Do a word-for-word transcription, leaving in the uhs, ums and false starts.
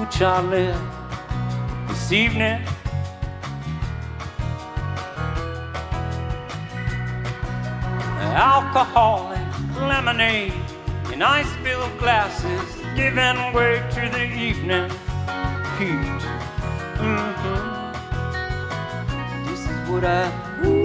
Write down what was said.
which I live this evening. Alcohol and lemonade in ice-filled glasses, giving way to the evening heat. Mm-hmm. This is what I